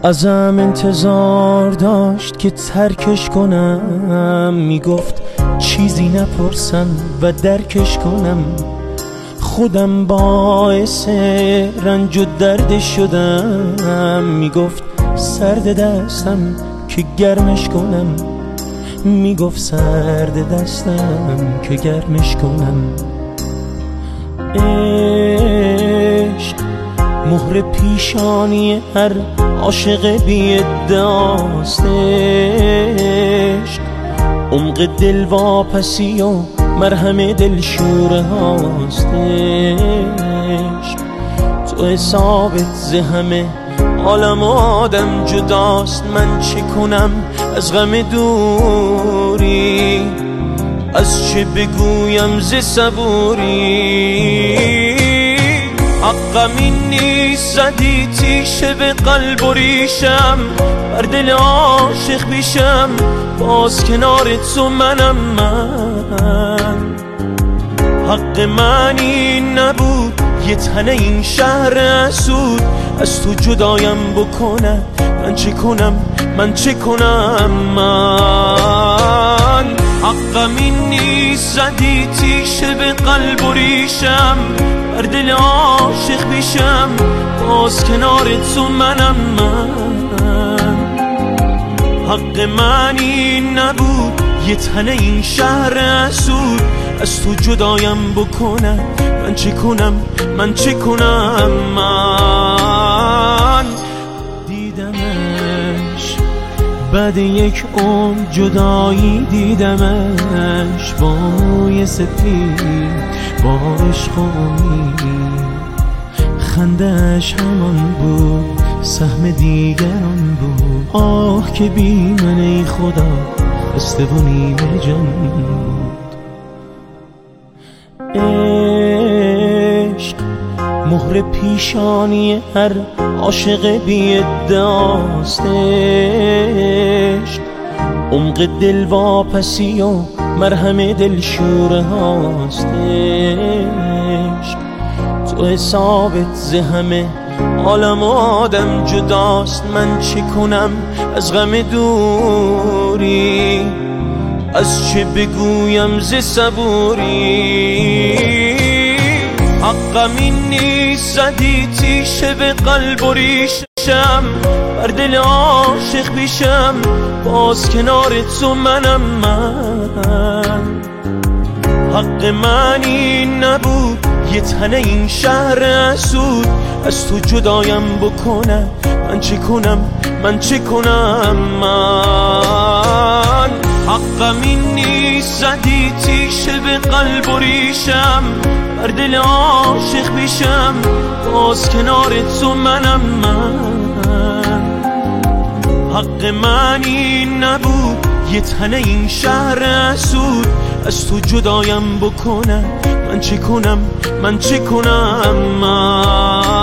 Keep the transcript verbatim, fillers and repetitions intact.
ازم انتظار داشت که ترکش کنم، میگفت چیزی نپرسم و درکش کنم. خودم باعث رنج و درد شدم، میگفت سرد دستم که گرمش کنم، میگفت سرد دستم که گرمش کنم. عشق مهر پیشانی هر عاشق بی ادعاست. عشق عمق دل واپسی و مرهم دل شوره هاست. عشق تو حسابت ز همه عالم آدم جداست. من چه کنم از غم دوری، از چه بگویم ز صبوری. حقم این نیست زدی تیشه به قلب و ریشم، بر دل عاشق بیشم باز کنار تو منم. من حق من این نبود یه تنه این شهر اسود از تو جدایم بکنه. من چه کنم من چه کنم من حقم این نیست زدی تیشه به قلب و ریشم، بر دل عاشق بیشم باز کنار تو منم. من حق من این نبود یه تنه این شهر اسود از تو جدایم بکنه. من چه کنم من چه کنم من دیدمش بعد یک عمر جدایی، دیدمش با موی سفید با عشق و امید. خنده‌اش همان بود سهم دیگران بود. آه که بی من ای خدا بسته و نیمه جان بود. عشق مهر پیشانی هر عاشق بی ادعاست. عشق عمق دل واپسی و مرهم دل شوره هاست. عشق تو حسابت ز همه عالم آدم جداست. من چه کنم از غم دوری، از چه بگویم ز صبوری. حقم این نیست زدی تیشه به قلب و ریشم، بر دل عاشق بیشم باز کنار تو منم. من حق من این نبود یه تنه این شهر اسود از تو جدایم بکنه. من چه کنم من چه کنم من حقم این نیست زدی تیشه به قلب و ریشم، بر دل عاشق بیشم باز کنار تو منم. من حق من این نبود یه تنه این شهر اسود از تو جدایم بکنه. من چه کنم من چه کنم من